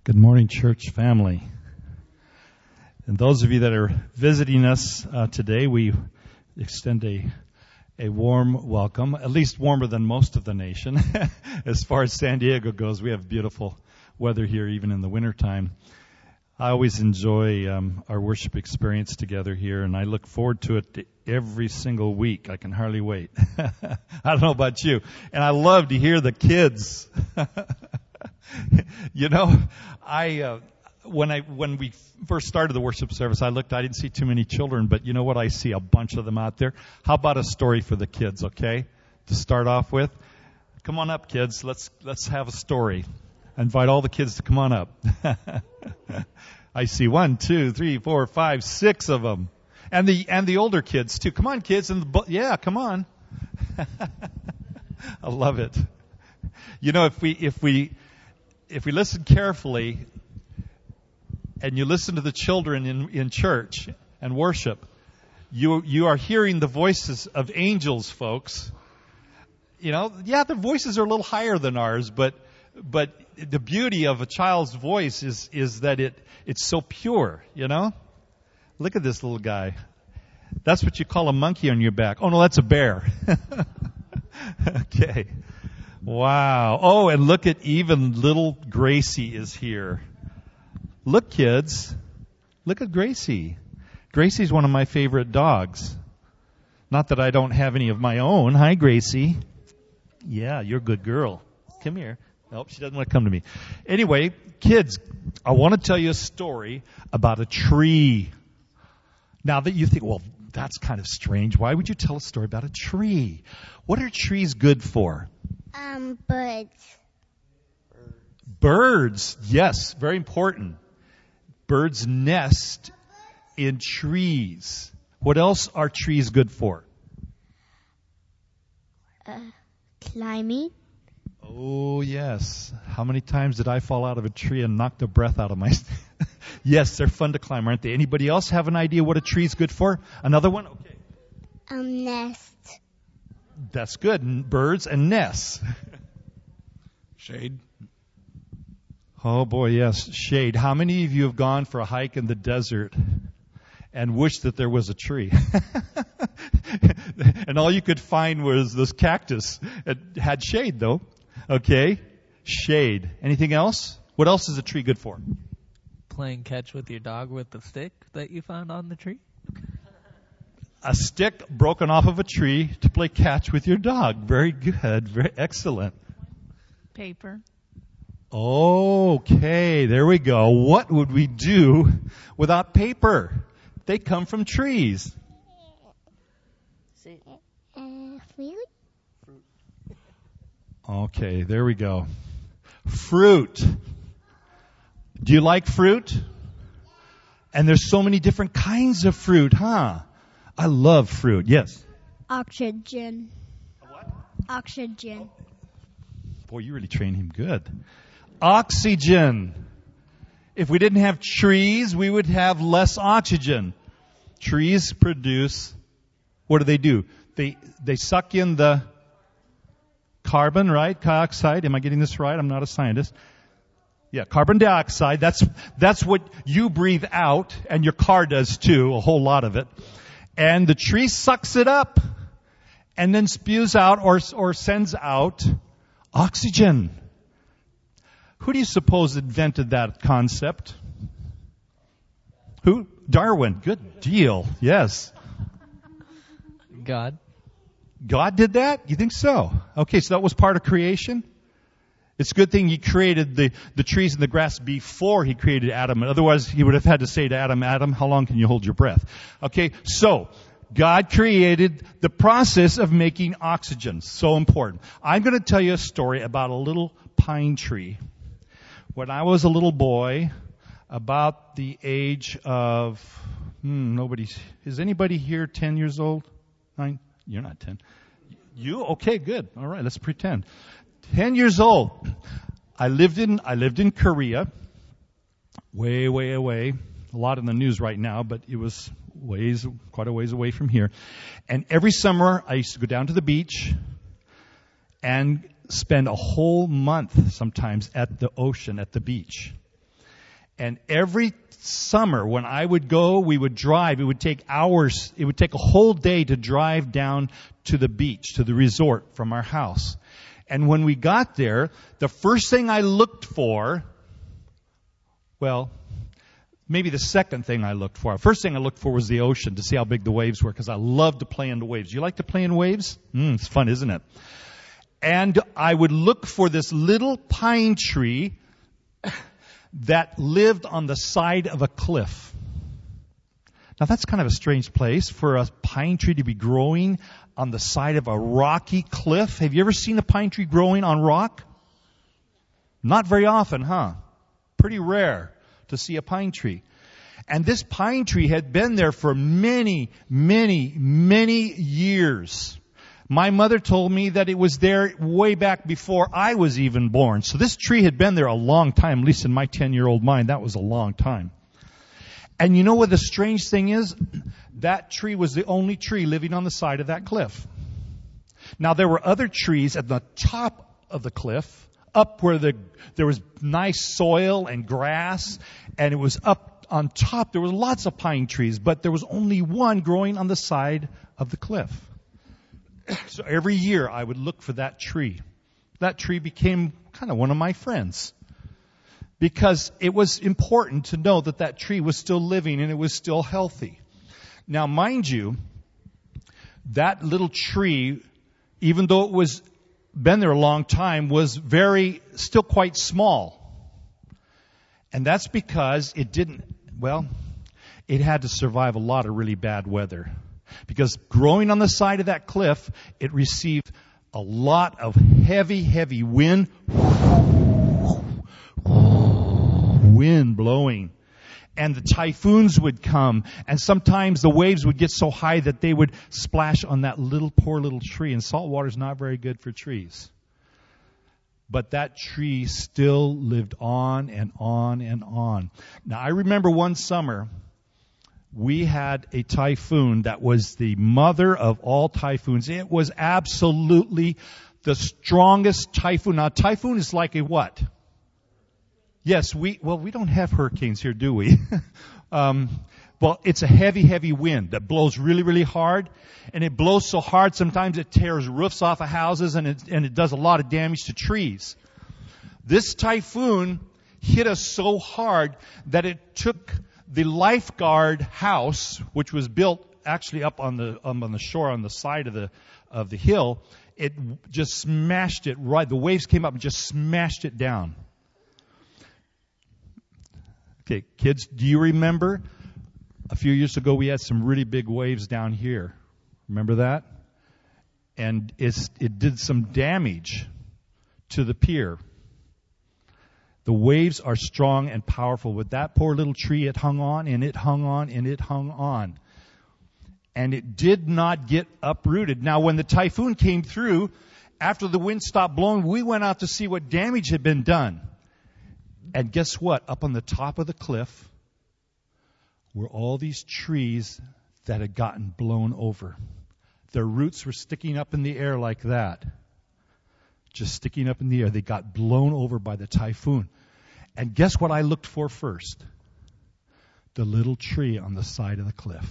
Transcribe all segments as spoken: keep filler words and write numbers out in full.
Good morning, church family. And those of you that are visiting us uh, today, we extend a a warm welcome, at least warmer than most of the nation. As far as San Diego goes, we have beautiful weather here, even in the wintertime. I always enjoy um, our worship experience together here, and I look forward to it every single week. I can hardly wait. I don't know about you. And I love to hear the kids. You know, I uh, when I when we first started the worship service, I looked. I didn't see too many children, but you know what? I see a bunch of them out there. How about a story for the kids? Okay, to start off with, come on up, kids. Let's let's have a story. I invite all the kids to come on up. I see one, two, three, four, five, six of them, and the and the older kids too. Come on, kids, and the yeah, come on. I love it. You know, if we if we If we listen carefully and you listen to the children in, in church and worship, you you are hearing the voices of angels, folks. You know, yeah, their voices are a little higher than ours, but but the beauty of a child's voice is is that it it's so pure, you know? Look at this little guy. That's what you call a monkey on your back. Oh, no, that's a bear. Okay. Wow. Oh, and look at even little Gracie is here. Look, kids. Look at Gracie. Gracie's one of my favorite dogs. Not that I don't have any of my own. Hi, Gracie. Yeah, you're a good girl. Come here. Nope, she doesn't want to come to me. Anyway, kids, I want to tell you a story about a tree. Now that you think, well, that's kind of strange. Why would you tell a story about a tree? What are trees good for? Um, birds. Birds, yes, very important. Birds nest in trees. What else are trees good for? Uh, climbing. Oh, yes. How many times did I fall out of a tree and knock the breath out of my... Yes, they're fun to climb, aren't they? Anybody else have an idea what a tree's good for? Another one? Okay. Um, nest. That's good. Birds and nests. Shade. Oh, boy, yes. Shade. How many of you have gone for a hike in the desert and wished that there was a tree? And all you could find was this cactus. It had shade, though. Okay. Shade. Anything else? What else is a tree good for? Playing catch with your dog with the stick that you found on the tree? A stick broken off of a tree to play catch with your dog. Very good. Very excellent. Paper. Okay, there we go. What would we do without paper? They come from trees. Uh, fruit. Okay, there we go. Fruit. Do you like fruit? And there's so many different kinds of fruit, huh? I love fruit. Yes. Oxygen. What? Oxygen. Boy, you really trained him good. Oxygen. If we didn't have trees, we would have less oxygen. Trees produce, what do they do? They they suck in the carbon, right? Dioxide. Am I getting this right? I'm not a scientist. Yeah, carbon dioxide. That's that's what you breathe out, and your car does too, a whole lot of it. And the tree sucks it up and then spews out or or sends out oxygen. Who do you suppose invented that concept? Who? Darwin. Good deal. Yes. God. God did that? You think so? Okay, so that was part of creation? It's a good thing he created the, the trees and the grass before he created Adam. Otherwise, he would have had to say to Adam, Adam, how long can you hold your breath? Okay, so God created the process of making oxygen. So important. I'm going to tell you a story about a little pine tree. When I was a little boy, about the age of, hmm, nobody's, is anybody here ten years old? Nine? You're not ten. You? Okay, good. All right, let's pretend. Ten years old. I lived in, I lived in Korea. Way, way away. A lot in the news right now, but it was ways, quite a ways away from here. And every summer, I used to go down to the beach and spend a whole month sometimes at the ocean, at the beach. And every summer when I would go, we would drive. It would take hours. It would take a whole day to drive down to the beach, to the resort from our house. And when we got there, the first thing I looked for, well, maybe the second thing I looked for. First thing I looked for was the ocean to see how big the waves were, because I love to play in the waves. You like to play in waves? Mm, it's fun, isn't it? And I would look for this little pine tree that lived on the side of a cliff. Now that's kind of a strange place for a pine tree to be growing on the side of a rocky cliff. Have you ever seen a pine tree growing on rock? Not very often, huh? Pretty rare to see a pine tree. And this pine tree had been there for many, many, many years. My mother told me that it was there way back before I was even born. So this tree had been there a long time, at least in my ten-year-old mind. That was a long time. And you know what the strange thing is? That tree was the only tree living on the side of that cliff. Now there were other trees at the top of the cliff, up where the there was nice soil and grass, and it was up on top. There was lots of pine trees, but there was only one growing on the side of the cliff. So every year I would look for that tree. That tree became kind of one of my friends, because it was important to know that that tree was still living and it was still healthy. Now, mind you, that little tree, even though it was been there a long time, was very, still quite small. And that's because it didn't, well, it had to survive a lot of really bad weather. Because growing on the side of that cliff, it received a lot of heavy, heavy wind. Wind blowing. And the typhoons would come. And sometimes the waves would get so high that they would splash on that little, poor little tree. And salt water is not very good for trees. But that tree still lived on and on and on. Now, I remember one summer, we had a typhoon that was the mother of all typhoons. It was absolutely the strongest typhoon. Now, typhoon is like a what? Yes, we, well, we don't have hurricanes here, do we? um, well, it's a heavy, heavy wind that blows really, really hard. And it blows so hard sometimes it tears roofs off of houses, and it, and it does a lot of damage to trees. This typhoon hit us so hard that it took the lifeguard house, which was built actually up on the um, on the shore on the side of the of the hill. It just smashed it right. The waves came up and just smashed it down. Okay, kids, do you remember a few years ago we had some really big waves down here? Remember that? And it's, it did some damage to the pier. The waves are strong and powerful. With that poor little tree, it hung on and it hung on and it hung on. And it did not get uprooted. Now, when the typhoon came through, after the wind stopped blowing, we went out to see what damage had been done. And guess what? Up on the top of the cliff were all these trees that had gotten blown over. Their roots were sticking up in the air like that. Just sticking up in the air. They got blown over by the typhoon. And guess what I looked for first? The little tree on the side of the cliff.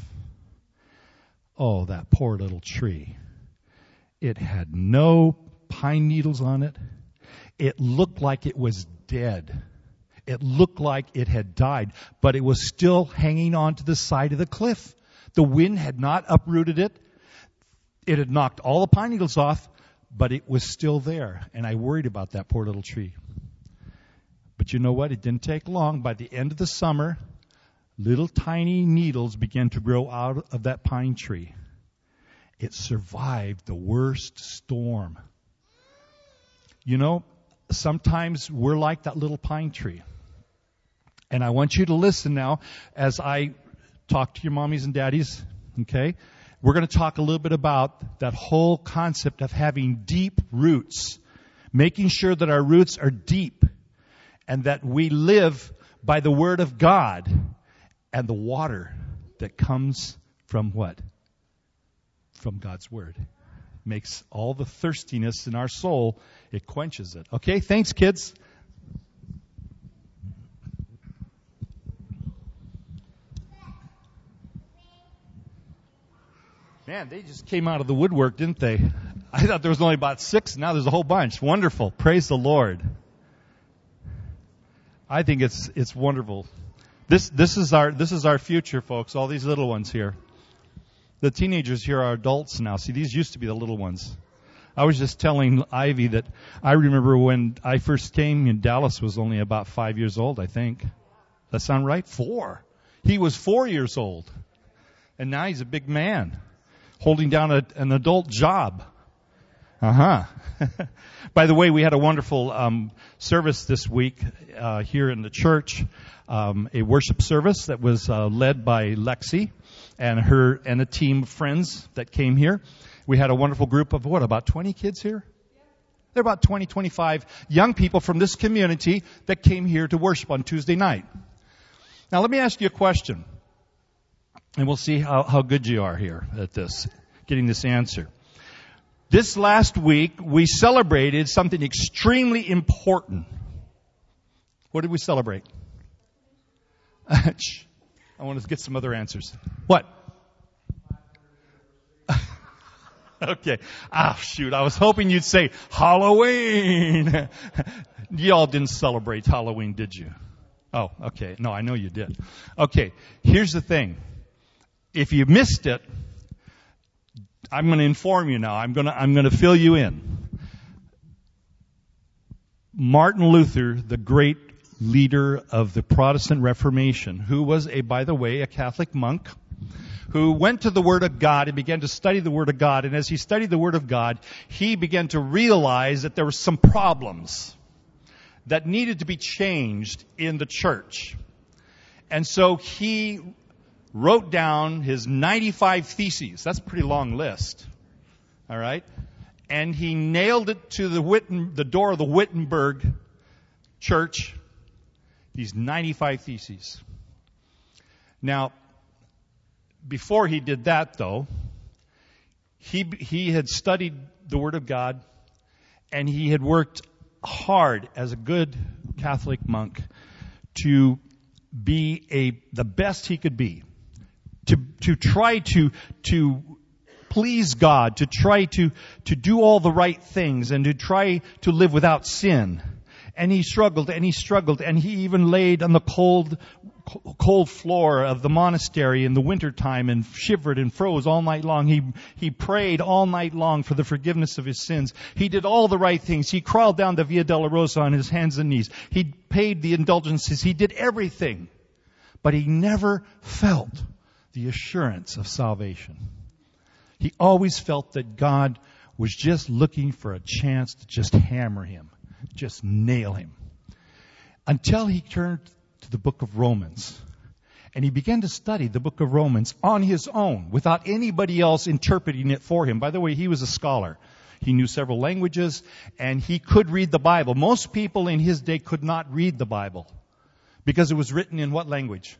Oh, that poor little tree. It had no pine needles on it. It looked like it was dead. It looked like it had died, but it was still hanging on to the side of the cliff. The wind had not uprooted it. It had knocked all the pine needles off, but it was still there. And I worried about that poor little tree. But you know what? It didn't take long. By the end of the summer, little tiny needles began to grow out of that pine tree. It survived the worst storm. You know, sometimes we're like that little pine tree. And I want you to listen now as I talk to your mommies and daddies, okay? We're going to talk a little bit about that whole concept of having deep roots, making sure that our roots are deep and that we live by the Word of God and the water that comes from what? From God's Word. Makes all the thirstiness in our soul, it quenches it. Okay, thanks, kids. Man, they just came out of the woodwork, didn't they? I thought there was only about six. Now there's a whole bunch. Wonderful. Praise the Lord. I think it's it's wonderful. This this is our this is our future, folks. All these little ones here. The teenagers here are adults now. See, these used to be the little ones. I was just telling Ivy that I remember when I first came in, Dallas was only about five years old, I think. Does that sound right? Four. He was four years old. And now he's a big man, holding down a, an adult job. Uh-huh. By the way, we had a wonderful um, service this week uh, here in the church, um, a worship service that was uh, led by Lexi and her and a team of friends that came here. We had a wonderful group of, what, about twenty kids here? There are about twenty, twenty-five young people from this community that came here to worship on Tuesday night. Now, let me ask you a question, and we'll see how, how good you are here at this, getting this answer. This last week, we celebrated something extremely important. What did we celebrate? I want to get some other answers. What? Okay. Ah, shoot. I was hoping you'd say Halloween. Y'all didn't celebrate Halloween, did you? Oh, okay. No, I know you did. Okay. Here's the thing. If you missed it, I'm going to inform you now. I'm going to, I'm going to fill you in. Martin Luther, the great leader of the Protestant Reformation, who was a, by the way, a Catholic monk, who went to the Word of God and began to study the Word of God. And as he studied the Word of God, he began to realize that there were some problems that needed to be changed in the church. And so he wrote down his ninety-five theses. That's a pretty long list. All right? And he nailed it to the Witten, the door of the Wittenberg church, these ninety-five theses. Now, before he did that, though, he he had studied the Word of God, and he had worked hard as a good Catholic monk to be a the best he could be, to to try to to please God, to try to to do all the right things, and to try to live without sin. And he struggled, and he struggled, and he even laid on the cold, cold floor of the monastery in the wintertime and shivered and froze all night long. He, he prayed all night long for the forgiveness of his sins. He did all the right things. He crawled down the Via Dolorosa on his hands and knees. He paid the indulgences. He did everything. But he never felt the assurance of salvation. He always felt that God was just looking for a chance to just hammer him. Just nail him. Until he turned to the book of Romans. And he began to study the book of Romans on his own, without anybody else interpreting it for him. By the way, he was a scholar. He knew several languages, and he could read the Bible. Most people in his day could not read the Bible, because it was written in what language?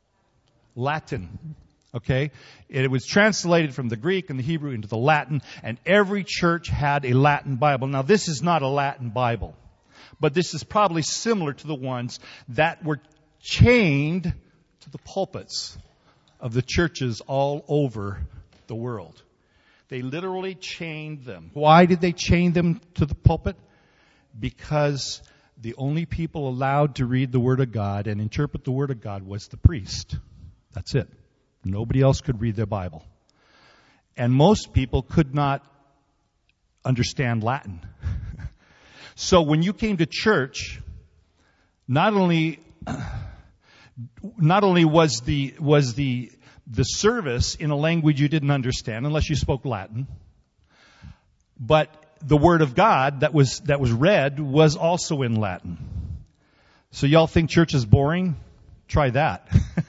Latin. Okay? It was translated from the Greek and the Hebrew into the Latin, and every church had a Latin Bible. Now, this is not a Latin Bible, but this is probably similar to the ones that were chained to the pulpits of the churches all over the world. They literally chained them. Why did they chain them to the pulpit? Because the only people allowed to read the Word of God and interpret the Word of God was the priest. That's it. Nobody else could read their Bible. And most people could not understand Latin. So when you came to church, not only not only was the was the the service in a language you didn't understand unless you spoke Latin, but the Word of God that was that was read was also in Latin. So y'all think church is boring? Try that.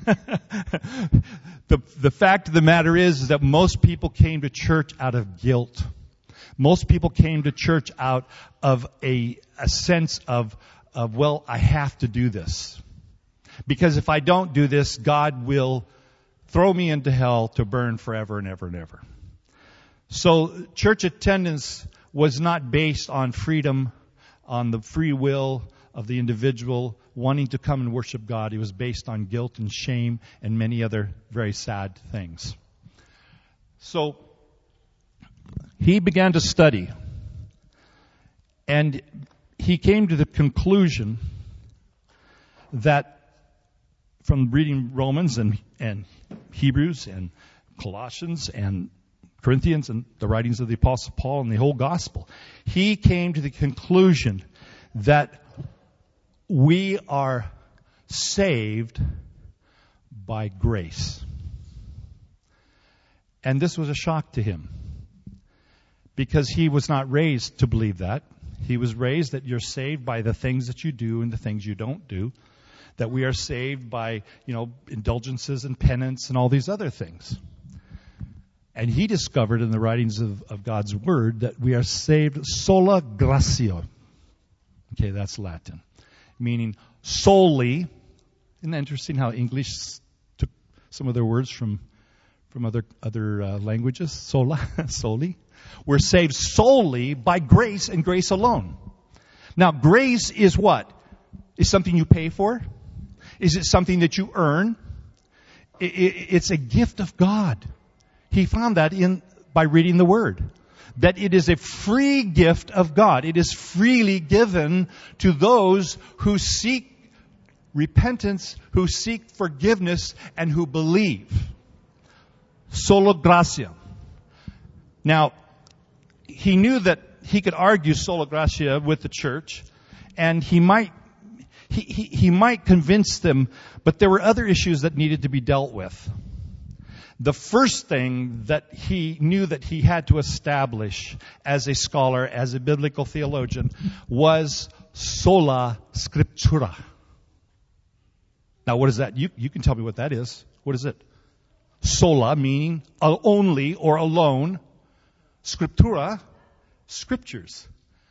the the fact of the matter is, is that most people came to church out of guilt. Most people came to church out of a a sense of of well, I have to do this. Because if I don't do this, God will throw me into hell to burn forever and ever and ever. So church attendance was not based on freedom, on the free will of the individual wanting to come and worship God. It was based on guilt and shame and many other very sad things. So he began to study, and he came to the conclusion that from reading Romans and, and Hebrews and Colossians and Corinthians and the writings of the Apostle Paul and the whole gospel, he came to the conclusion that we are saved by grace. And this was a shock to him, because he was not raised to believe that. He was raised that you're saved by the things that you do and the things you don't do, that we are saved by, you know, indulgences and penance and all these other things. And he discovered in the writings of, of God's Word that we are saved sola gratia. Okay, that's Latin. Meaning solely. Isn't that interesting how English took some of their words from from other other uh, languages? Sola, solely. We're saved solely by grace and grace alone. Now, grace is what? Is something you pay for? Is it something that you earn? It, it, it's a gift of God. He found that in by reading the Word. That it is a free gift of God. It is freely given to those who seek repentance, who seek forgiveness, and who believe. Sola gratia. Now, he knew that he could argue sola gratia with the church, and he might he, he, he might convince them, but there were other issues that needed to be dealt with. The first thing that he knew that he had to establish as a scholar, as a biblical theologian, was sola scriptura. Now, what is that? You, you can tell me what that is. What is it? Sola, meaning only or alone. Scriptura, scriptures.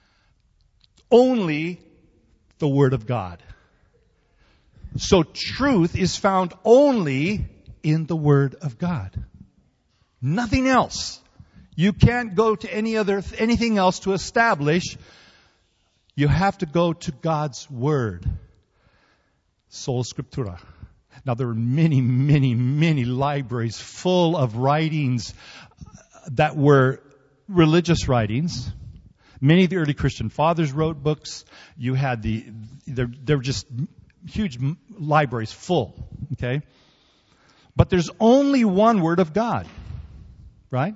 Only the Word of God. So truth is found only in the Word of God. Nothing else. You can't go to any other, anything else to establish. You have to go to God's Word. Sola Scriptura. Now there are many, many, many libraries full of writings that were religious writings. Many of the early Christian fathers wrote books. You had the, there, there were just huge libraries full. Okay? But there's only one Word of God. Right?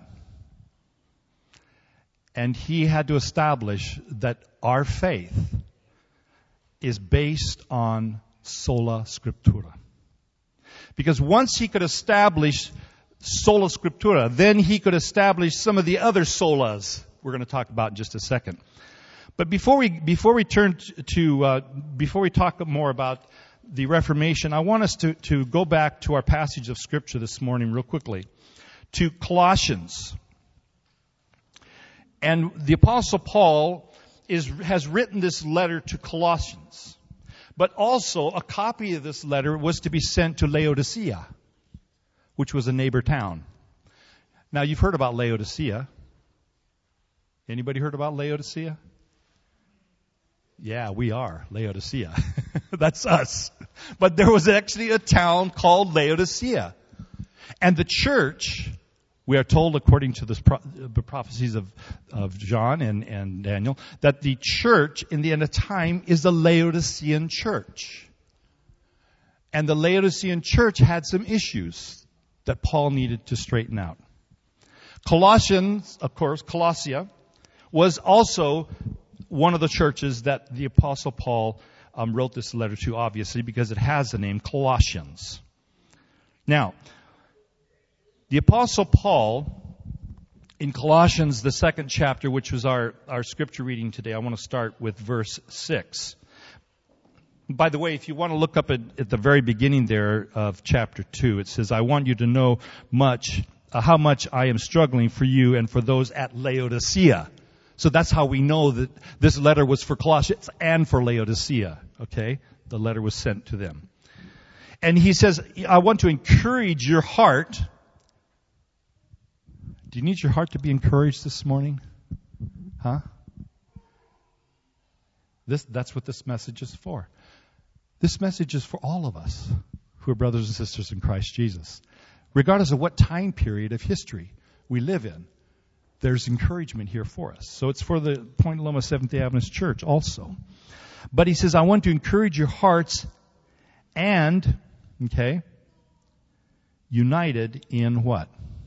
And he had to establish that our faith is based on sola scriptura. Because once he could establish sola scriptura, then he could establish some of the other solas we're going to talk about in just a second. But before we before we turn to uh, before we talk more about the Reformation, I want us to to go back to our passage of Scripture this morning real quickly, to Colossians. And the Apostle Paul is has written this letter to Colossians. But also, a copy of this letter was to be sent to Laodicea, which was a neighbor town. Now, you've heard about Laodicea. Anybody heard about Laodicea? Yeah, we are Laodicea. That's us. But there was actually a town called Laodicea. And the church, we are told, according to the, pro- the prophecies of, of John and, and Daniel, that the church in the end of time is the Laodicean church. And the Laodicean church had some issues that Paul needed to straighten out. Colossians, of course, Colossia, was also one of the churches that the Apostle Paul um, wrote this letter to, obviously, because it has the name Colossians. Now, the Apostle Paul, in Colossians, the second chapter, which was our, our scripture reading today, I want to start with verse six. By the way, if you want to look up at, at the very beginning there of chapter two, it says, I want you to know much, uh, how much I am struggling for you and for those at Laodicea. So that's how we know that this letter was for Colossians and for Laodicea. Okay? The letter was sent to them. And he says, I want to encourage your heart. Do you need your heart to be encouraged this morning? Huh? This, that's what this message is for. This message is for all of us who are brothers and sisters in Christ Jesus. Regardless of what time period of history we live in. There's encouragement here for us. So it's for the Point Loma Seventh-day Adventist Church also. But he says, I want to encourage your hearts and, okay, united in what?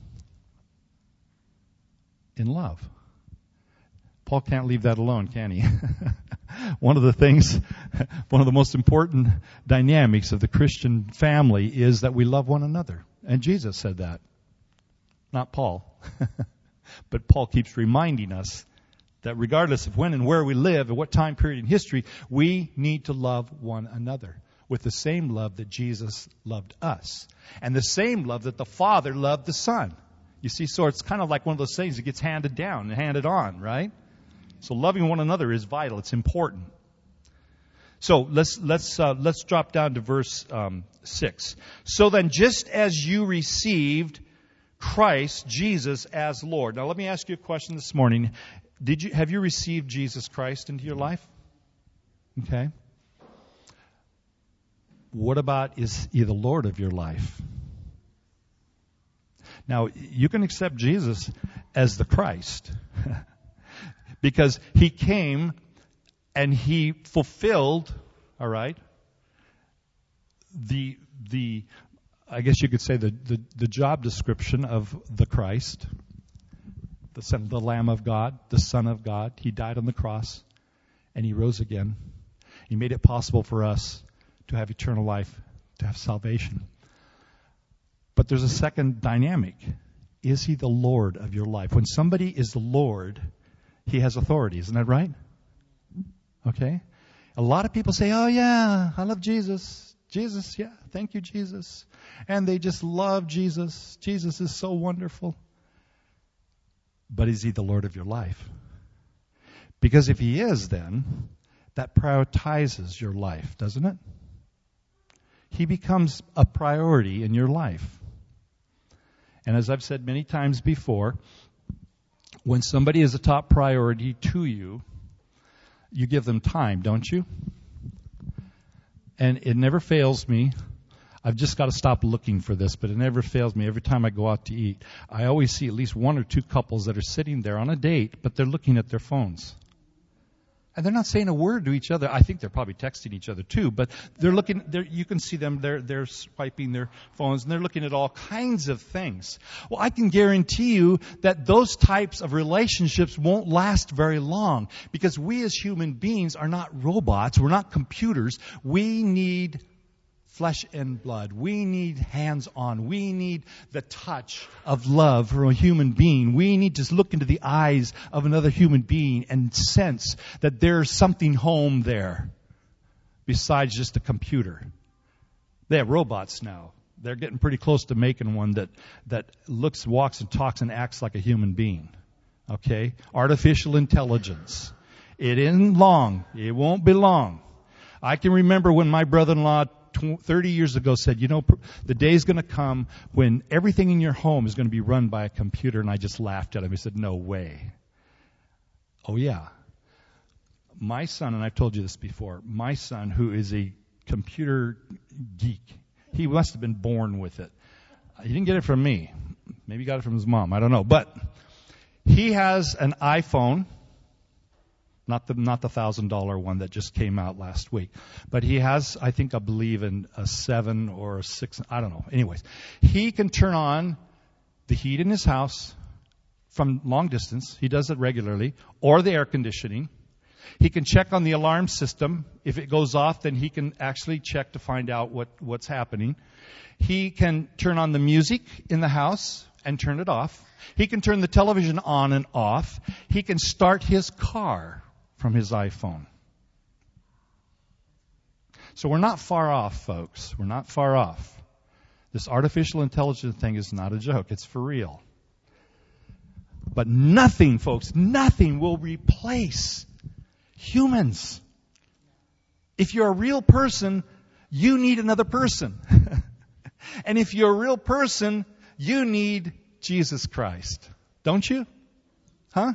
In love. Paul can't leave that alone, can he? One of the things, one of the most important dynamics of the Christian family is that we love one another. And Jesus said that. Not Paul. But Paul keeps reminding us that regardless of when and where we live and what time period in history, we need to love one another with the same love that Jesus loved us. And the same love that the Father loved the Son. You see, so it's kind of like one of those things that gets handed down and handed on, right? So loving one another is vital. It's important. So let's let's uh, let's drop down to verse um, six. So then, just as you received Christ Jesus as Lord. Now, let me ask you a question this morning. Did you have you received Jesus Christ into your life? Okay. What about, is he the Lord of your life? Now, you can accept Jesus as the Christ because he came and he fulfilled, all right, the the I guess you could say the, the, the job description of the Christ, the Son, the Lamb of God, the Son of God. He died on the cross and he rose again. He made it possible for us to have eternal life, to have salvation. But there's a second dynamic. Is he the Lord of your life? When somebody is the Lord, he has authority. Isn't that right? Okay? A lot of people say, oh yeah, I love Jesus. Jesus, yeah, thank you, Jesus. And they just love Jesus. Jesus is so wonderful. But is he the Lord of your life? Because if he is, then that prioritizes your life, doesn't it? He becomes a priority in your life. And as I've said many times before, when somebody is a top priority to you, you give them time, don't you? And it never fails me. I've just got to stop looking for this, but it never fails me. Every time I go out to eat, I always see at least one or two couples that are sitting there on a date, but they're looking at their phones. And they're not saying a word to each other. I think they're probably texting each other too, but they're looking, they're, you can see them, they're, they're swiping their phones and they're looking at all kinds of things. Well, I can guarantee you that those types of relationships won't last very long because we as human beings are not robots. We're not computers. We need flesh and blood. We need hands-on. We need the touch of love from a human being. We need to look into the eyes of another human being and sense that there's something home there besides just a computer. They have robots now. They're getting pretty close to making one that, that looks, walks, and talks and acts like a human being. Okay? Artificial intelligence. It isn't long. It won't be long. I can remember when my brother-in-law thirty years ago said, you know, the day's going to come when everything in your home is going to be run by a computer. And I just laughed at him. He said, no way. Oh, yeah. My son, and I've told you this before, my son, who is a computer geek, he must have been born with it. He didn't get it from me. Maybe he got it from his mom. I don't know. But he has an iPhone. Not the not the thousand dollar one that just came out last week, but he has, I think, I believe in a seven or a six. I don't know. Anyways, he can turn on the heat in his house from long distance. He does it regularly, or the air conditioning. He can check on the alarm system. If it goes off, then he can actually check to find out what what's happening. He can turn on the music in the house and turn it off. He can turn the television on and off. He can start his car from his iPhone. So we're not far off, folks. We're not far off. This artificial intelligence thing is not a joke. It's for real. But nothing, folks, nothing will replace humans. If you're a real person, you need another person. And if you're a real person, you need Jesus Christ. Don't you? Huh?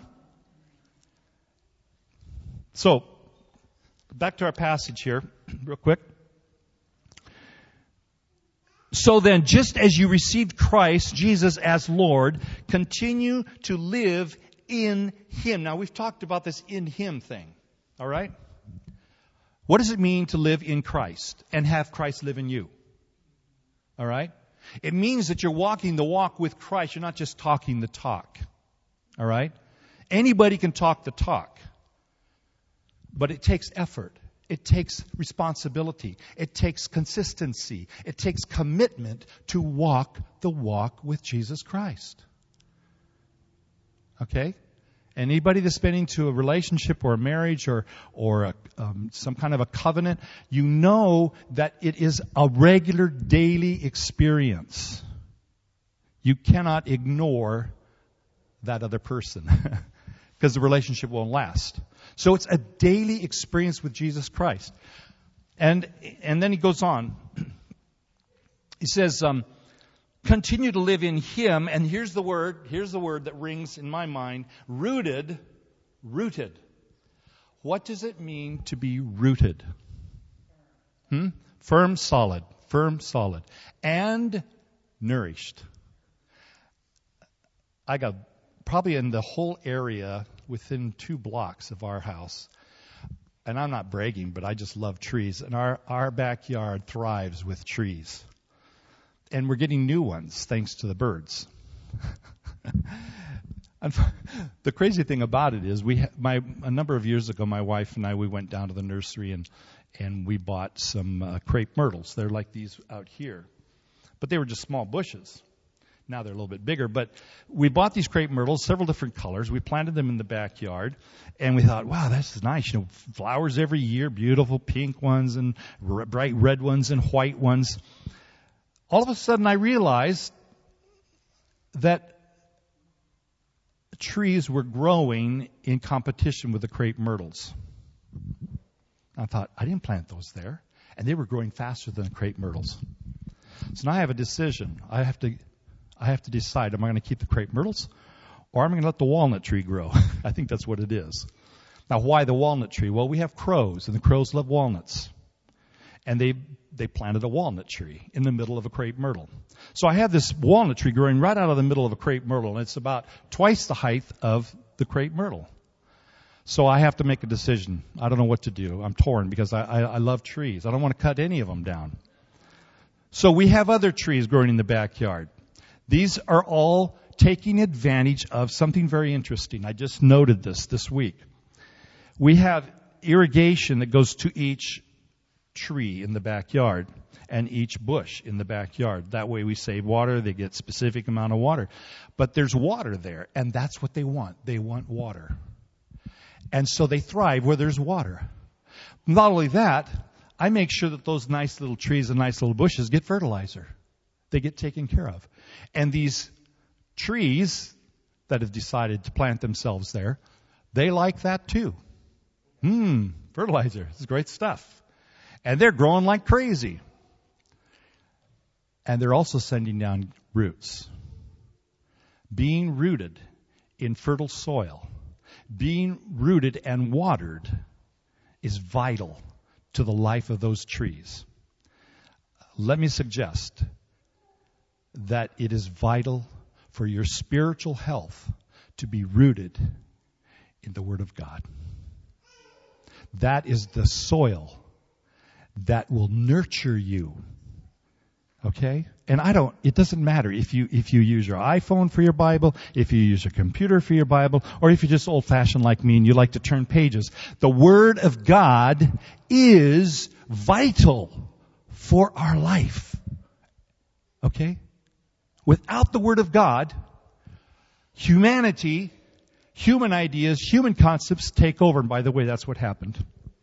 So, back to our passage here, real quick. So then, just as you received Christ, Jesus, as Lord, continue to live in Him. Now, we've talked about this in Him thing. All right? What does it mean to live in Christ and have Christ live in you? All right? It means that you're walking the walk with Christ. You're not just talking the talk. All right? Anybody can talk the talk. But it takes effort. It takes responsibility. It takes consistency. It takes commitment to walk the walk with Jesus Christ. Okay? Anybody that's been into a relationship or a marriage or or a, um, some kind of a covenant, you know that it is a regular daily experience. You cannot ignore that other person because the relationship won't last. So it's a daily experience with Jesus Christ. And and then he goes on. He says, um, continue to live in Him. And here's the word, here's the word that rings in my mind. Rooted. Rooted. What does it mean to be rooted? Hmm? Firm, solid. Firm, solid. And nourished. I got probably in the whole area within two blocks of our house. And I'm not bragging, but I just love trees. And our, our backyard thrives with trees. And we're getting new ones thanks to the birds. The crazy thing about it is, we my a number of years ago, my wife and I, we went down to the nursery and and we bought some uh, crepe myrtles. They're like these out here, but they were just small bushes. Now they're a little bit bigger, but we bought these crepe myrtles, several different colors. We planted them in the backyard, and we thought, wow, this is nice. You know, flowers every year, beautiful pink ones and r- bright red ones and white ones. All of a sudden, I realized that trees were growing in competition with the crepe myrtles. I thought, I didn't plant those there. And they were growing faster than the crepe myrtles. So now I have a decision. I have to I have to decide, am I going to keep the crepe myrtles or am I going to let the walnut tree grow? I think that's what it is. Now, why the walnut tree? Well, we have crows, and the crows love walnuts. And they they planted a walnut tree in the middle of a crepe myrtle. So I have this walnut tree growing right out of the middle of a crepe myrtle, and it's about twice the height of the crepe myrtle. So I have to make a decision. I don't know what to do. I'm torn because I, I, I love trees. I don't want to cut any of them down. So we have other trees growing in the backyard. These are all taking advantage of something very interesting. I just noted this this week. We have irrigation that goes to each tree in the backyard and each bush in the backyard. That way we save water. They get specific amount of water. But there's water there, and that's what they want. They want water. And so they thrive where there's water. Not only that, I make sure that those nice little trees and nice little bushes get fertilizer. They get taken care of. And these trees that have decided to plant themselves there, they like that too. Hmm, fertilizer. This is great stuff. And they're growing like crazy. And they're also sending down roots. Being rooted in fertile soil, being rooted and watered is vital to the life of those trees. Let me suggest that it is vital for your spiritual health to be rooted in the Word of God. That is the soil that will nurture you. Okay? And I don't, it doesn't matter if you, if you use your iPhone for your Bible, if you use your computer for your Bible, or if you're just old-fashioned like me and you like to turn pages. The Word of God is vital for our life. Okay? Without the Word of God, humanity, human ideas, human concepts take over. And by the way, that's what happened.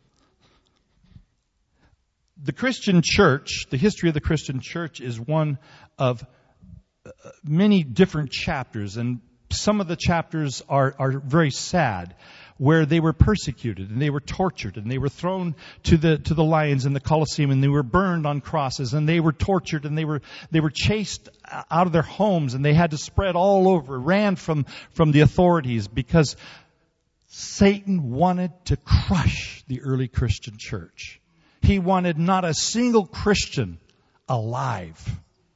The Christian church, the history of the Christian church is one of many different chapters. And some of the chapters are, are very sad, where they were persecuted and they were tortured and they were thrown to the to the lions in the Colosseum and they were burned on crosses and they were tortured and they were they were chased out of their homes and they had to spread all over, ran from from the authorities because Satan wanted to crush the early Christian church. He wanted not a single Christian alive.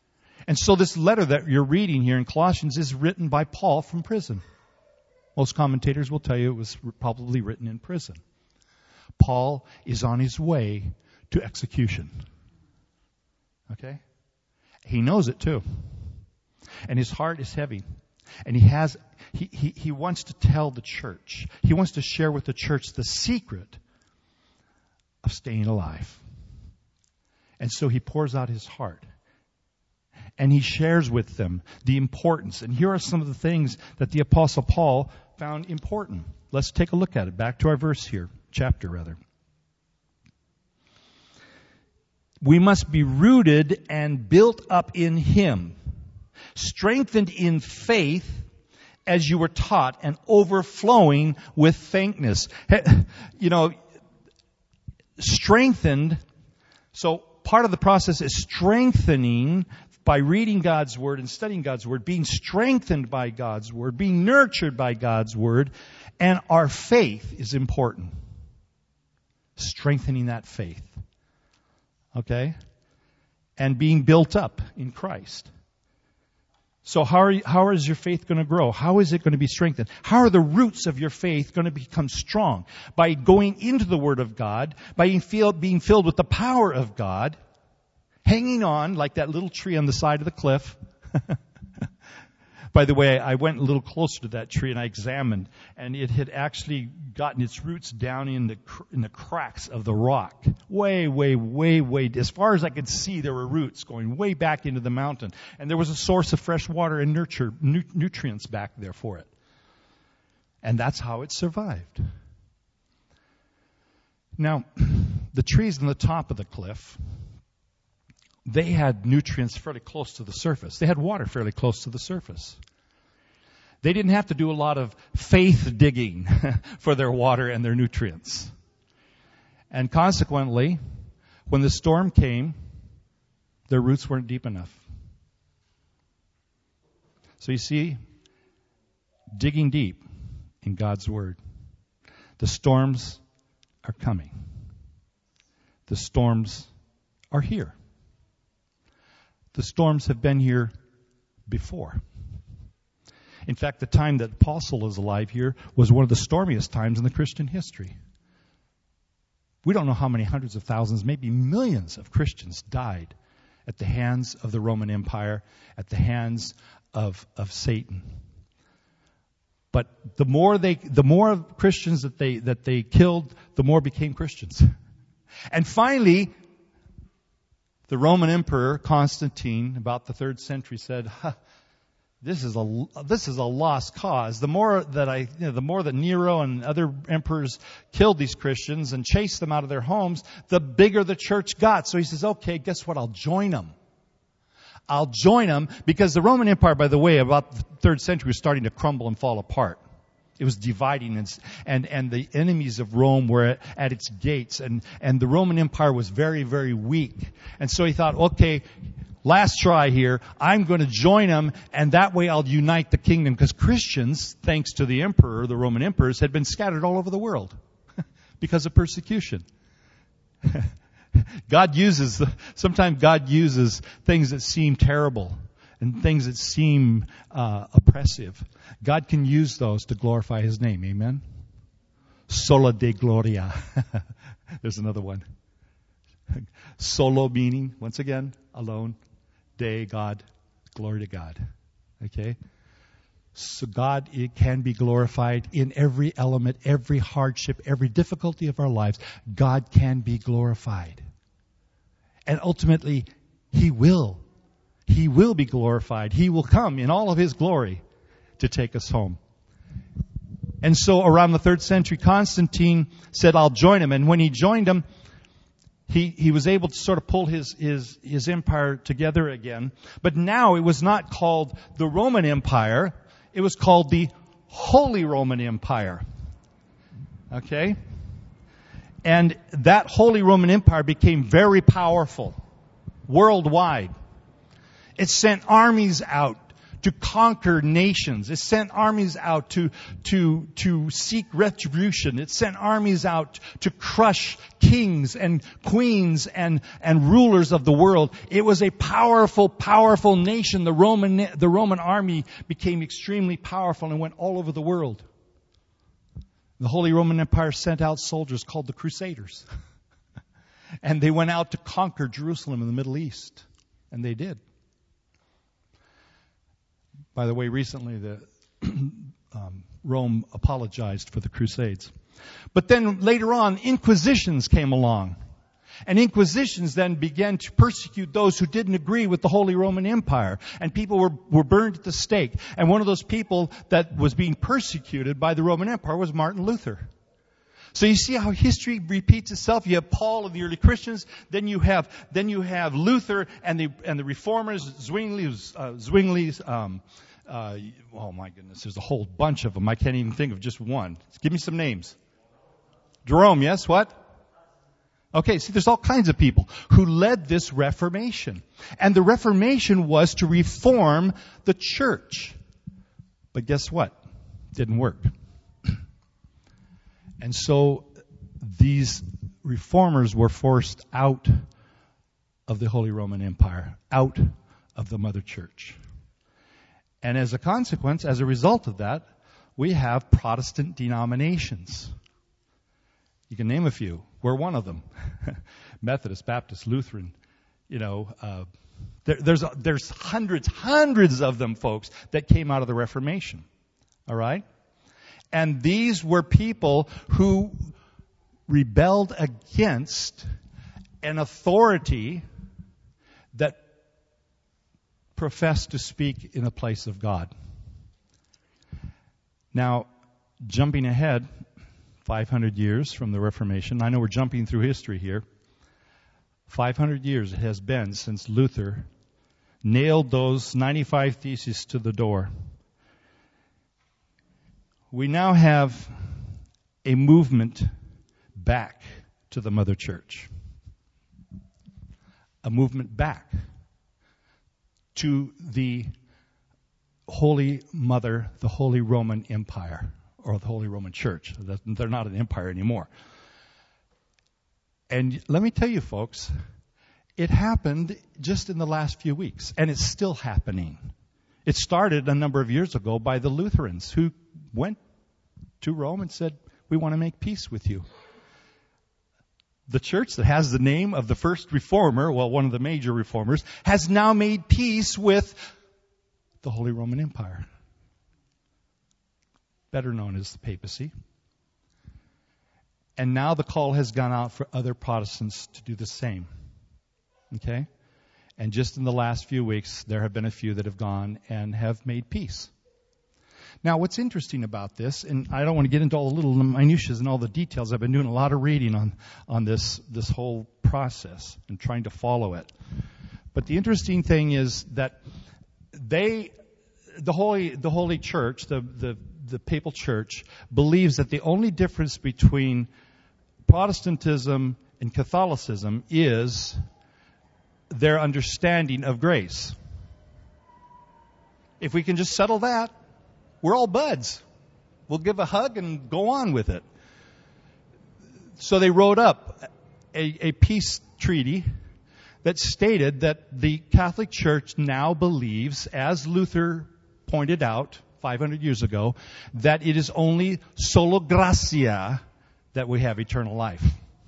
And so this letter that you're reading here in Colossians is written by Paul from prison. Most commentators will tell you it was probably written in prison. Paul is on his way to execution. Okay? He knows it too. And his heart is heavy. And he has he, he, he wants to tell the church. He wants to share with the church the secret of staying alive. And so he pours out his heart. And he shares with them the importance. And here are some of the things that the Apostle Paul found important. Let's take a look at it. Back to our verse here. Chapter, rather. We must be rooted and built up in Him, strengthened in faith as you were taught, and overflowing with thankfulness. You know, strengthened. So part of the process is strengthening by reading God's Word and studying God's Word, being strengthened by God's Word, being nurtured by God's Word, and our faith is important. Strengthening that faith. Okay? And being built up in Christ. So how are you, how is your faith going to grow? How is it going to be strengthened? How are the roots of your faith going to become strong? By going into the Word of God, by being filled, being filled with the power of God, hanging on like that little tree on the side of the cliff. By the way, I went a little closer to that tree and I examined, and it had actually gotten its roots down in the in the cracks of the rock. Way, way, way, way, as far as I could see, there were roots going way back into the mountain. And there was a source of fresh water and nurture, nu- nutrients back there for it. And that's how it survived. Now, the trees on the top of the cliff, they had nutrients fairly close to the surface. They had water fairly close to the surface. They didn't have to do a lot of faith digging for their water and their nutrients. And consequently, when the storm came, their roots weren't deep enough. So you see, digging deep in God's Word. The storms are coming. The storms are here. The storms have been here before. In fact, the time that Apostle was alive here was one of the stormiest times in the Christian history. We don't know how many hundreds of thousands, maybe millions of Christians died at the hands of the Roman Empire, at the hands of, of Satan. But the more they, the more Christians that they, that they killed, the more became Christians. And finally, the Roman Emperor Constantine, about the third century, said, huh, "This is a this is a lost cause. The more that I, you know, the more that Nero and other emperors killed these Christians and chased them out of their homes, the bigger the church got." So he says, "Okay, guess what? I'll join them. I'll join them because the Roman Empire, by the way, about the third century, was starting to crumble and fall apart. It was dividing, and and, and the enemies of Rome were at, at its gates, and, and the Roman Empire was very, very weak. And so he thought, okay, last try here, I'm going to join them, and that way I'll unite the kingdom. Because Christians, thanks to the emperor, the Roman emperors, had been scattered all over the world because of persecution. God uses, sometimes God uses things that seem terrible and things that seem uh, oppressive. God can use those to glorify His name. Amen? Sola de gloria. There's another one. Solo meaning, once again, alone. De, God. Glory to God. Okay? So God, it can be glorified in every element, every hardship, every difficulty of our lives. God can be glorified. And ultimately, He will. He will be glorified. He will come in all of His glory to take us home. And so around the third century, Constantine said, I'll join him. And when he joined him, he, he was able to sort of pull his, his, his empire together again. But now it was not called the Roman Empire. It was called the Holy Roman Empire. Okay? And that Holy Roman Empire became very powerful worldwide. It sent armies out to conquer nations. It sent armies out to, to, to seek retribution. It sent armies out to crush kings and queens and, and rulers of the world. It was a powerful, powerful nation. The Roman, the Roman army became extremely powerful and went all over the world. The Holy Roman Empire sent out soldiers called the Crusaders. And they went out to conquer Jerusalem in the Middle East. And they did. By the way, recently the um, Rome apologized for the Crusades. But then later on, Inquisitions came along. And Inquisitions then began to persecute those who didn't agree with the Holy Roman Empire. And people were, were burned at the stake. And one of those people that was being persecuted by the Roman Empire was Martin Luther. So you see how history repeats itself. You have Paul and the early Christians. Then you have, then you have Luther and the, and the reformers, Zwingli's, uh, Zwingli's, um, uh, oh my goodness, there's a whole bunch of them. I can't even think of just one. Give me some names. Jerome, yes, what? Okay, see, there's all kinds of people who led this Reformation. And the Reformation was to reform the church. But guess what? Didn't work. And so these reformers were forced out of the Holy Roman Empire, out of the Mother Church. And as a consequence, as a result of that, we have Protestant denominations. You can name a few. We're one of them. Methodist, Baptist, Lutheran. You know, uh, there, there's a, there's hundreds, hundreds of them, folks, that came out of the Reformation. All right? And these were people who rebelled against an authority that professed to speak in the place of God. Now, jumping ahead five hundred years from the Reformation. I know we're jumping through history here. five hundred years it has been since Luther nailed those ninety-five theses to the door. We now have a movement back to the Mother Church. A movement back to the Holy Mother, the Holy Roman Empire, or the Holy Roman Church. They're not an empire anymore. And let me tell you, folks, it happened just in the last few weeks, and it's still happening. It started a number of years ago by the Lutherans who went to Rome and said, we want to make peace with you. The church that has the name of the first reformer, well, one of the major reformers, has now made peace with the Holy Roman Empire, better known as the papacy. And now the call has gone out for other Protestants to do the same. Okay? And just in the last few weeks, there have been a few that have gone and have made peace. Now, what's interesting about this, and I don't want to get into all the little minutiae and all the details. I've been doing a lot of reading on, on this, this whole process and trying to follow it. But the interesting thing is that they, the Holy, the Holy Church, the, the, the Papal Church, believes that the only difference between Protestantism and Catholicism is their understanding of grace. If we can just settle that, we're all buds. We'll give a hug and go on with it. So they wrote up a, a peace treaty that stated that the Catholic Church now believes, as Luther pointed out five hundred years ago, that it is only sola gratia that we have eternal life.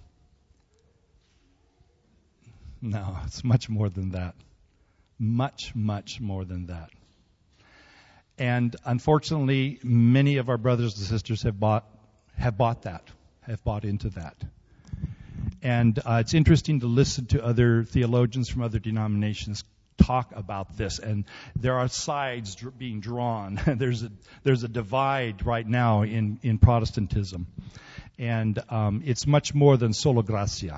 No, it's much more than that. Much, much more than that. And unfortunately, many of our brothers and sisters have bought have bought that, have bought into that. And uh, it's interesting to listen to other theologians from other denominations talk about this. And there are sides dr- being drawn. there's a there's a divide right now in, in Protestantism. And um, it's much more than sola gratia.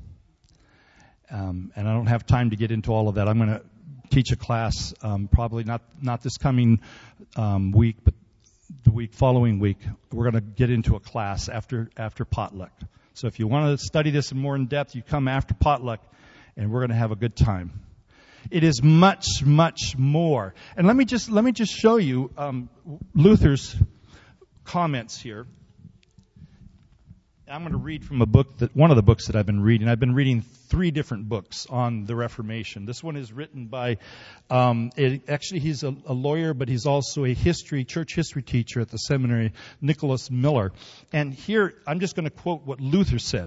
Um, and I don't have time to get into all of that. I'm going to teach a class, um, probably not, not this coming um, week, but the week following week. We're going to get into a class after after potluck. So if you want to study this in more in depth, you come after potluck, and we're going to have a good time. It is much, much more. And let me just let me just show you um, Luther's comments here. I'm going to read from a book that one of the books that I've been reading. I've been reading three different books on the Reformation. This one is written by, um, it, actually he's a, a lawyer, but he's also a history, church history teacher at the seminary, Nicholas Miller. And here, I'm just going to quote what Luther said.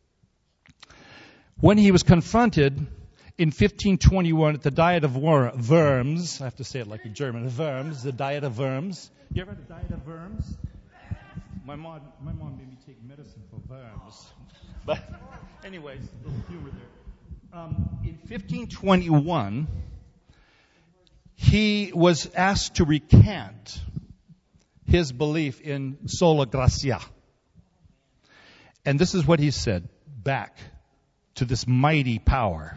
When he was confronted in fifteen twenty-one at the Diet of Wor- Worms, I have to say it like a German, Worms, the Diet of Worms. You ever had the Diet of Worms? My mom, my mom made me take medicine for worms. But anyways, a little humor there. Um, in fifteen twenty-one, he was asked to recant his belief in sola gratia. And this is what he said back to this mighty power.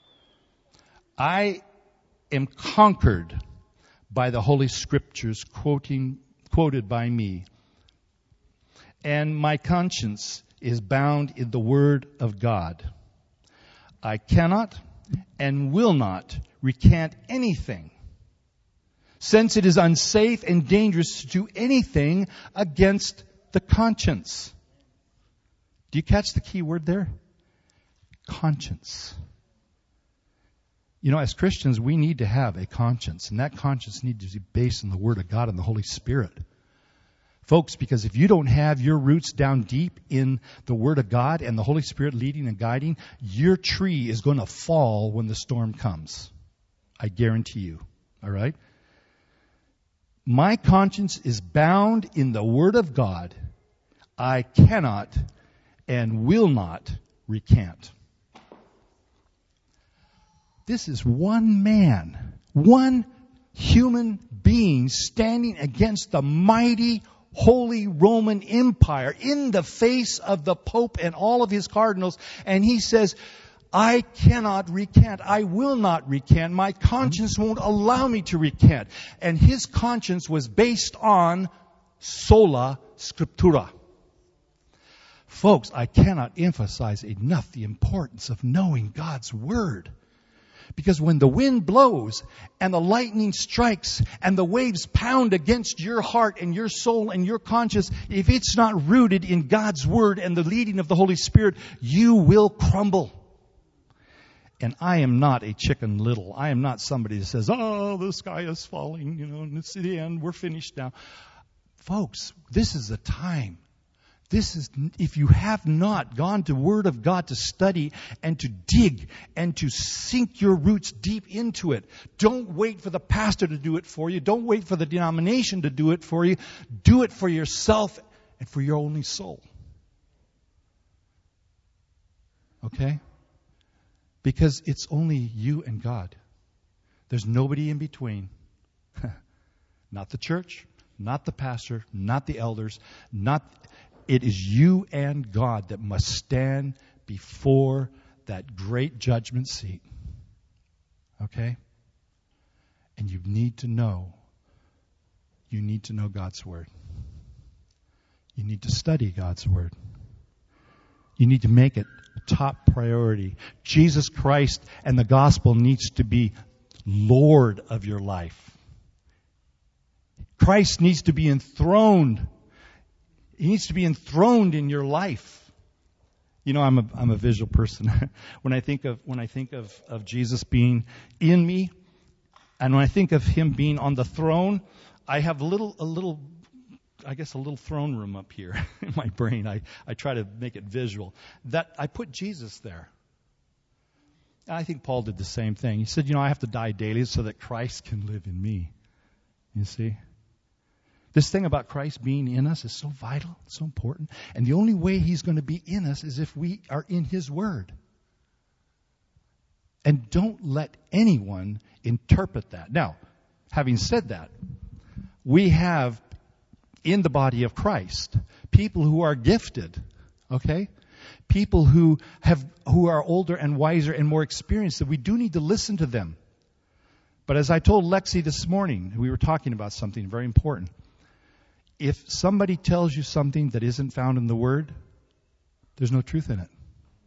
I am conquered by the Holy Scriptures quoting, quoted by me. And my conscience is bound in the Word of God. I cannot and will not recant anything, since it is unsafe and dangerous to do anything against the conscience. Do you catch the key word there? Conscience. You know, as Christians, we need to have a conscience, and that conscience needs to be based on the Word of God and the Holy Spirit. Folks, because if you don't have your roots down deep in the Word of God and the Holy Spirit leading and guiding, your tree is going to fall when the storm comes. I guarantee you. All right? My conscience is bound in the Word of God. I cannot and will not recant. This is one man, one human being standing against the mighty Holy Roman Empire in the face of the Pope and all of his cardinals. And he says, I cannot recant. I will not recant. My conscience won't allow me to recant. And his conscience was based on sola scriptura. Folks, I cannot emphasize enough the importance of knowing God's Word. Because when the wind blows and the lightning strikes and the waves pound against your heart and your soul and your conscience, if it's not rooted in God's Word and the leading of the Holy Spirit, you will crumble. And I am not a Chicken Little. I am not somebody that says, oh, the sky is falling, you know, and it's the end, we're finished now. Folks, this is the time. This is, if you have not gone to Word of God to study and to dig and to sink your roots deep into it, don't wait for the pastor to do it for you. Don't wait for the denomination to do it for you. Do it for yourself and for your only soul. Okay? Because it's only you and God. There's nobody in between. Not the church, not the pastor, not the elders, not... It is you and God that must stand before that great judgment seat. Okay? And you need to know, you need to know God's Word. You need to study God's Word. You need to make it a top priority. Jesus Christ and the gospel needs to be Lord of your life. Christ needs to be enthroned. He needs to be enthroned in your life. You know, I'm a I'm a visual person. when I think of when I think of, of Jesus being in me, and when I think of him being on the throne, I have a little a little I guess a little throne room up here in my brain. I, I try to make it visual. That I put Jesus there. And I think Paul did the same thing. He said, you know, I have to die daily so that Christ can live in me. You see? This thing about Christ being in us is so vital, so important. And the only way he's going to be in us is if we are in his Word. And don't let anyone interpret that. Now, having said that, we have in the body of Christ people who are gifted, okay? People who have who are older and wiser and more experienced, that we do need to listen to them. But as I told Lexi this morning, we were talking about something very important. If somebody tells you something that isn't found in the Word, there's no truth in it.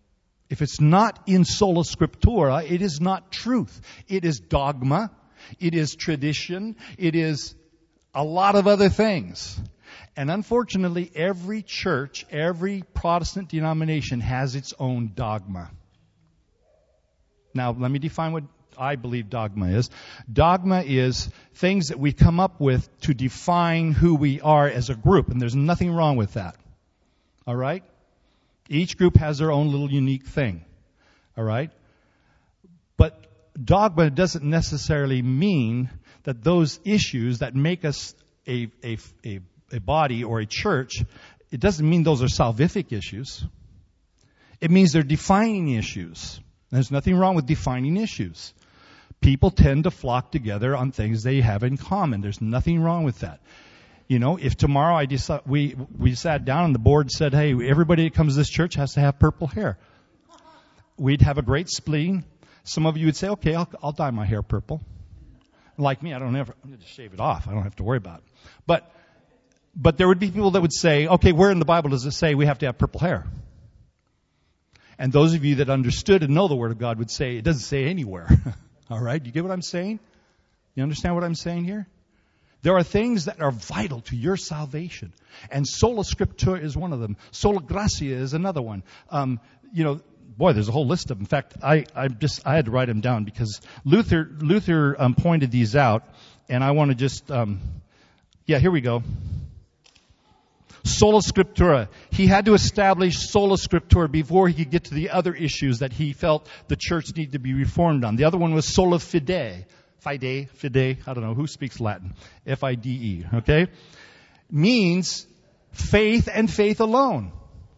If it's not in sola scriptura, it is not truth. It is dogma. It is tradition. It is a lot of other things. And unfortunately, every church, every Protestant denomination has its own dogma. Now, let me define what I believe dogma is. Dogma is things that we come up with to define who we are as a group, and there's nothing wrong with that. All right? Each group has their own little unique thing. All right? But dogma doesn't necessarily mean that those issues that make us a, a, a, a body or a church, it doesn't mean those are salvific issues. It means they're defining issues. There's nothing wrong with defining issues. People tend to flock together on things they have in common. There's nothing wrong with that. You know, if tomorrow I decide, we we sat down and the board said, hey, everybody that comes to this church has to have purple hair, we'd have a great spleen. Some of you would say, okay, I'll, I'll dye my hair purple. Like me, I don't ever, I'm going to just shave it off. I don't have to worry about it. But, but there would be people that would say, okay, where in the Bible does it say we have to have purple hair? And those of you that understood and know the Word of God would say, it doesn't say anywhere. All right? You get what I'm saying? You understand what I'm saying here? There are things that are vital to your salvation. And sola scriptura is one of them. Sola gratia is another one. Um, you know, boy, there's a whole list of them. In fact, I, I just, I had to write them down because Luther, Luther, um, pointed these out. And I want to just, um, yeah, here we go. Sola scriptura. He had to establish sola scriptura before he could get to the other issues that he felt the church needed to be reformed on. The other one was sola fide. Fide, fide, I don't know, who speaks Latin? F I D E, okay? Means faith and faith alone.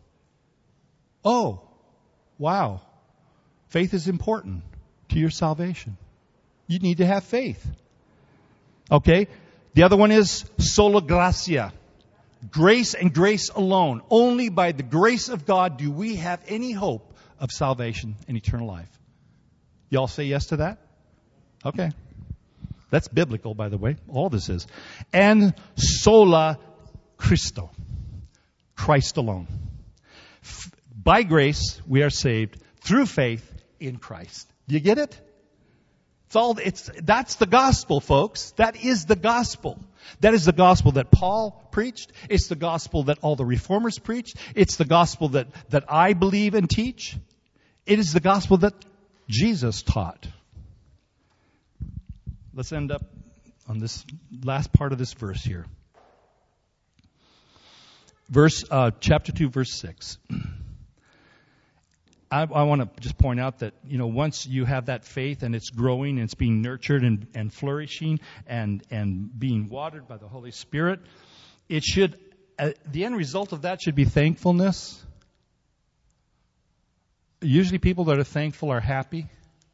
Oh, wow. Faith is important to your salvation. You need to have faith. Okay? The other one is sola gratia. Grace and grace alone. Only by the grace of God do we have any hope of salvation and eternal life. Y'all say yes to that? Okay. That's biblical, by the way. All this is. And sola Christo. Christ alone. F- by grace, we are saved through faith in Christ. Do you get it? It's all, it's, that's the gospel, folks. That is the gospel. That is the gospel that Paul preached. It's the gospel that all the reformers preached. It's the gospel that, that I believe and teach. It is the gospel that Jesus taught. Let's end up on this last part of this verse here. Verse, uh, chapter two, verse six. I, I want to just point out that, you know, once you have that faith and it's growing and it's being nurtured and, and flourishing and, and being watered by the Holy Spirit, it should, uh, the end result of that should be thankfulness. Usually people that are thankful are happy.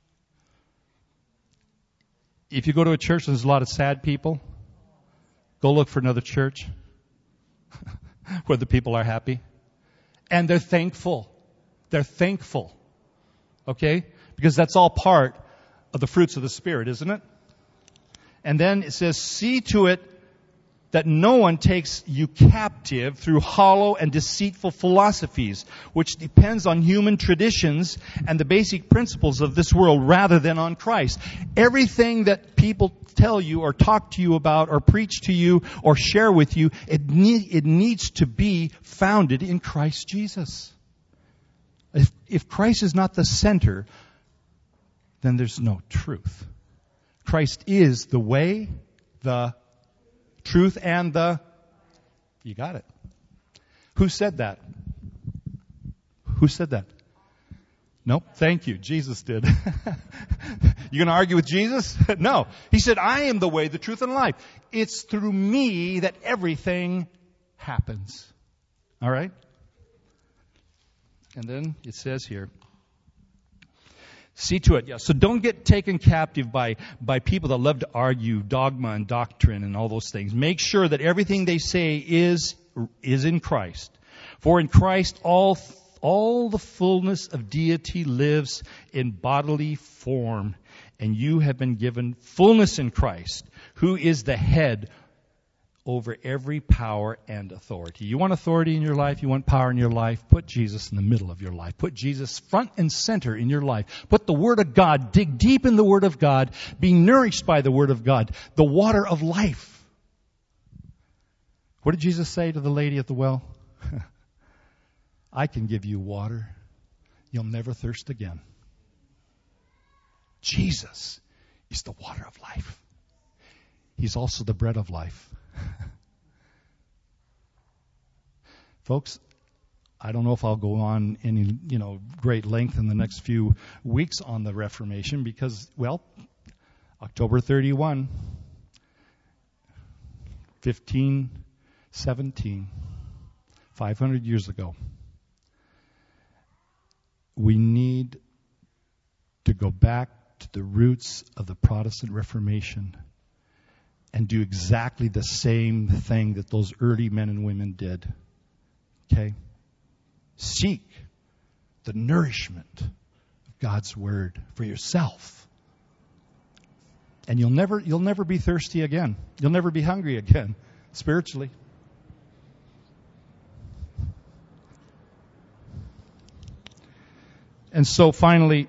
If you go to a church and there's a lot of sad people, go look for another church where the people are happy. And they're thankful. They're thankful. Okay? Because that's all part of the fruits of the Spirit, isn't it? And then it says, see to it that no one takes you captive through hollow and deceitful philosophies, which depends on human traditions and the basic principles of this world rather than on Christ. Everything that people tell you or talk to you about or preach to you or share with you, it, need, it needs to be founded in Christ Jesus. If, if Christ is not the center, then there's no truth. Christ is the way, the truth, and the... You got it. Who said that? Who said that? Nope. Thank you. Jesus did. You going to argue with Jesus? No. He said, I am the way, the truth, and life. It's through me that everything happens. All right? And then it says here, see to it. Yeah. So don't get taken captive by, by people that love to argue dogma and doctrine and all those things. Make sure that everything they say is, is in Christ. For in Christ all, all the fullness of deity lives in bodily form. And you have been given fullness in Christ, who is the head over every power and authority. You want authority in your life? You want power in your life? Put Jesus in the middle of your life. Put Jesus front and center in your life. Put the Word of God. Dig deep in the Word of God. Be nourished by the Word of God. The water of life. What did Jesus say to the lady at the well? I can give you water. You'll never thirst again. Jesus is the water of life. He's also the bread of life. Folks, I don't know if I'll go on any, you know, great length in the next few weeks on the Reformation because, well, October thirty-first, fifteen seventeen, five hundred years ago, we need to go back to the roots of the Protestant Reformation and do exactly the same thing that those early men and women did. Okay? Seek the nourishment of God's Word for yourself. And you'll never you'll never be thirsty again. You'll never be hungry again, spiritually. And so finally,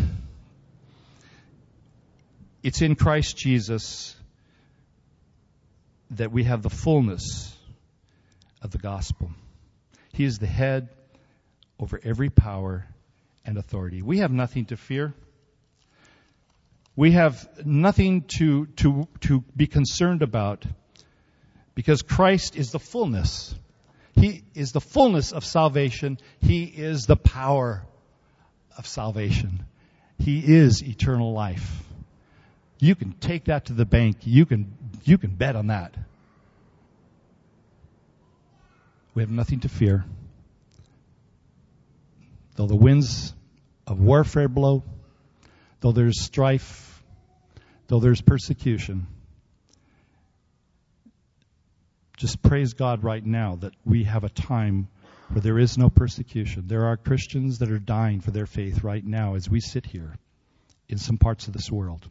it's in Christ Jesus that we have the fullness of the gospel. He is the head over every power and authority. We have nothing to fear. We have nothing to, to, to be concerned about because Christ is the fullness. He is the fullness of salvation. He is the power of salvation. He is eternal life. You can take that to the bank. You can you can bet on that. We have nothing to fear. Though the winds of warfare blow, though there's strife, though there's persecution, just praise God right now that we have a time where there is no persecution. There are Christians that are dying for their faith right now as we sit here in some parts of this world.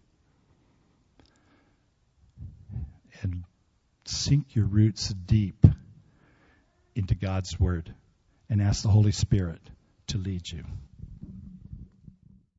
And sink your roots deep into God's Word and ask the Holy Spirit to lead you.